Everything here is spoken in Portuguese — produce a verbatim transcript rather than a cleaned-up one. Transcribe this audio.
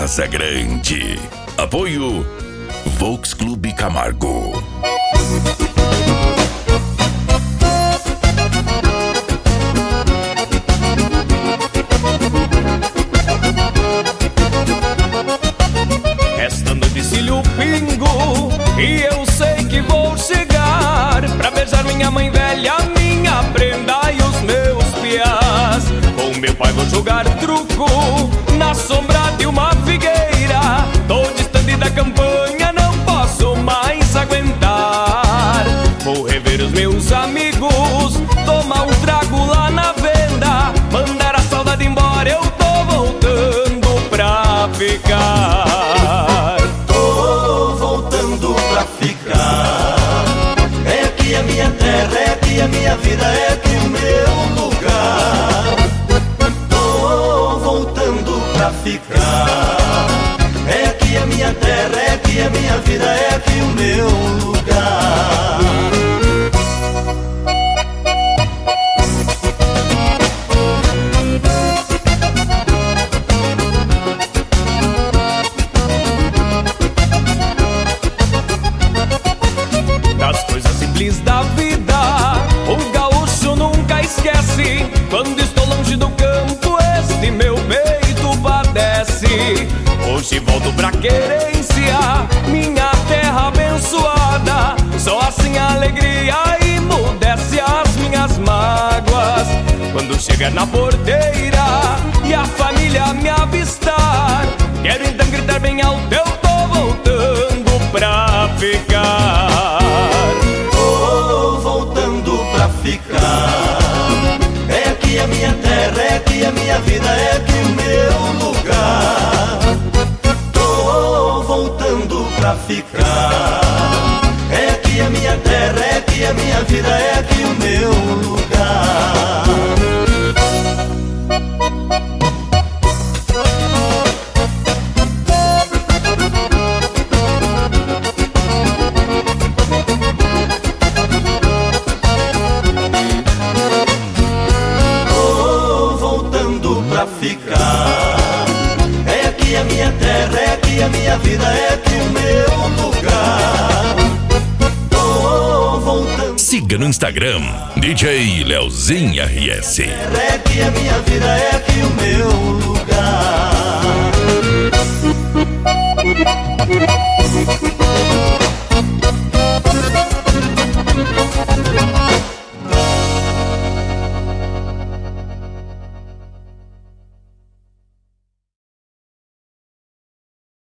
Casa Grande. Apoio Volks Clube Camargo. Restando de cílio pingo e eu sei que vou chegar pra beijar minha mãe velha, minha prenda e os meus piás. Com meu pai vou jogar truco na sombra de uma figueira. Tô distante da campanha, não posso mais aguentar. Vou rever os meus amigos, tomar um trago lá na venda, mandar a saudade embora, eu tô voltando pra ficar. Tô voltando pra ficar. É aqui a minha terra, é aqui a minha vida, é aqui o meu lugar. Tô voltando pra ficar. É aqui a minha terra, é aqui a minha vida, é aqui o meu lugar. Das coisas simples da vida, o gaúcho nunca esquece. Quando estou longe do campo, este meu peito padece. Hoje volto pra querência, minha terra abençoada. Só assim a alegria emudece as minhas mágoas. Quando chegar na porteira e a família me avistar, quero então gritar bem alto, eu tô voltando pra ficar. Tô voltando pra ficar. É aqui a minha terra, é aqui a minha vida, é aqui o meu lugar. Tô voltando pra ficar. É aqui a minha terra, é aqui a minha vida, é aqui o meu lugar. Tô voltando pra ficar. É aqui a minha terra, é aqui a minha vida, é aqui o meu lugar. Tô voltando. Siga no Instagram D J Leozinho R S. É aqui a minha vida, é aqui o meu lugar.